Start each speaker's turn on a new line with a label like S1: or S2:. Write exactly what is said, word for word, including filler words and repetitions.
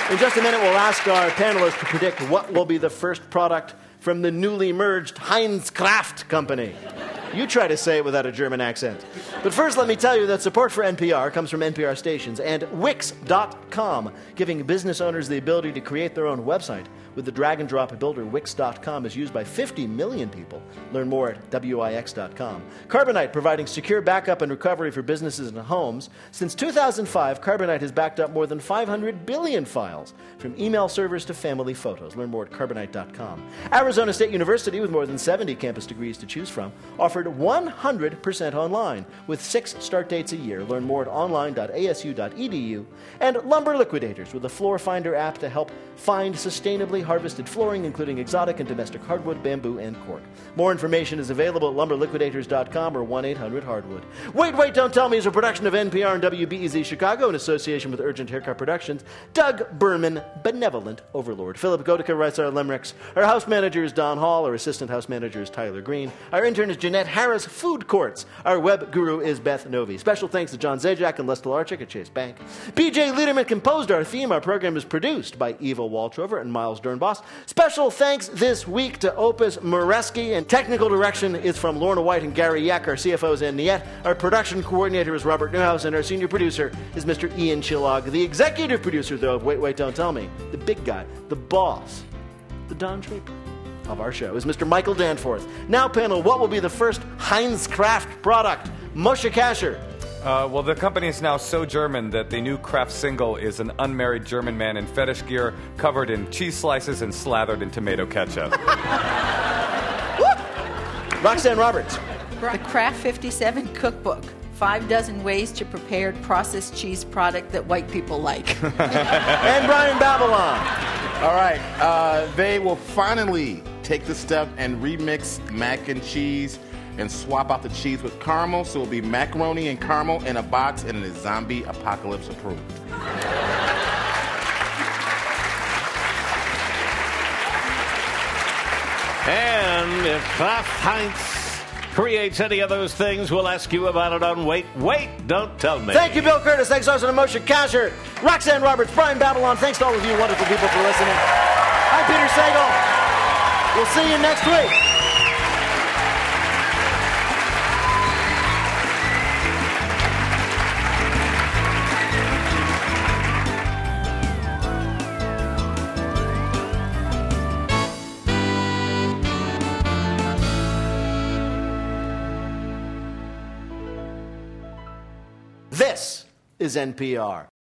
S1: In just a minute, we'll ask our panelists to predict what will be the first product from the newly merged Heinz Kraft Company. You try to say it without a German accent. But first, let me tell you that support for N P R comes from N P R stations and Wix dot com, giving business owners the ability to create their own website. With the drag-and-drop builder, Wix dot com is used by fifty million people. Learn more at Wix dot com. Carbonite, providing secure backup and recovery for businesses and homes. Since two thousand five, Carbonite has backed up more than five hundred billion files, from email servers to family photos. Learn more at Carbonite dot com. Arizona State University, with more than seventy campus degrees to choose from, offered one hundred percent online, with six start dates a year. Learn more at online dot A S U dot E D U. And Lumber Liquidators, with a Floor Finder app to help find sustainably harvested flooring, including exotic and domestic hardwood, bamboo, and cork. More information is available at lumber liquidators dot com or one eight hundred hardwood. Wait, Wait, Don't Tell Me is a production of N P R and W B E Z Chicago in association with Urgent Haircut Productions. Doug Berman, benevolent overlord. Philip Godica writes our limericks. Our house manager is Don Hall. Our assistant house manager is Tyler Green. Our intern is Jeanette Harris. Food Courts. Our web guru is Beth Novi. Special thanks to John Zajac and Les Delarczyk at Chase Bank. B J Liederman composed our theme. Our program is produced by Eva Waltrover and Miles Dernbos. Special thanks this week to Opus Moreski, and technical direction is from Lorna White and Gary Yak. Our C F O is Ann Niet. Our production coordinator is Robert Newhouse, and our senior producer is Mister Ian Chillog. The executive producer, though, of Wait, Wait, Don't Tell Me, the big guy, the boss, the Don Draper of our show, is Mister Michael Danforth. Now, panel, what will be the first Heinz Kraft product? Moshe Kasher.
S2: Uh, well, the company is now so German that the new Kraft single is an unmarried German man in fetish gear, covered in cheese slices and slathered in tomato ketchup.
S1: Roxanne Roberts.
S3: The Kraft fifty-seven Cookbook. Five dozen ways to prepare processed cheese product that white people like.
S1: And Brian Babylon.
S4: All right. Uh, they will finally take the step and remix mac and cheese and swap out the cheese with caramel, so it'll be macaroni and caramel in a box, and it is zombie apocalypse approved.
S5: And if Kraft Heinz creates any of those things, we'll ask you about it on Wait, Wait, Don't Tell Me.
S1: Thank you, Bill Curtis. Thanks also to Moshe Kasher, Roxanne Roberts, Brian Babylon. Thanks to all of you wonderful people for listening. I'm Peter Sagal. We'll see you next week. This is N P R.